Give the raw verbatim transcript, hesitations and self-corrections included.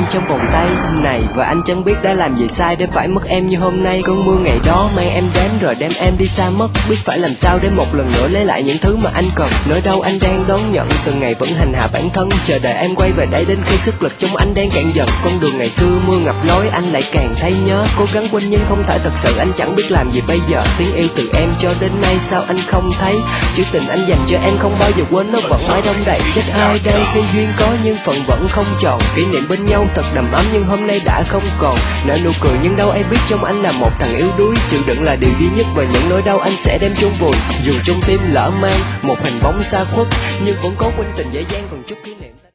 trong vòng tay này. Và anh chẳng biết đã làm gì sai để phải mất em như hôm nay. Cơn mưa ngày đó mang em đến rồi đem em đi xa mất. Biết phải làm sao để một lần nữa lấy lại những thứ mà anh cần. Nỗi đau anh đang đón nhận, từng ngày vẫn hành hạ bản thân, chờ đợi em quay về đây đến khi sức lực trong anh đang cạn dần. Con đường ngày xưa mưa ngập lối anh lại càng thấy nhớ. Cố gắng quên nhưng không thể thật sự, anh chẳng biết làm gì bây giờ. Tiếng yêu từ em cho đến nay sao anh không thấy? Chữ tình anh dành cho em không bao giờ quên, nó vẫn mãi đông đầy. Trách ai đây khi duyên có nhưng phận vẫn không tròn. Kỷ niệm bên nhau thật đầm ấm nhưng hôm nay đã không còn. Nở nụ cười nhưng đâu ai biết trong anh là một thằng yếu đuối. Chịu đựng là điều duy nhất và những nỗi đau anh sẽ đem chôn vùi. Dù trong tim lỡ mang một hình bóng xa khuất, nhưng vẫn cố quên tình dễ dàng còn chút khi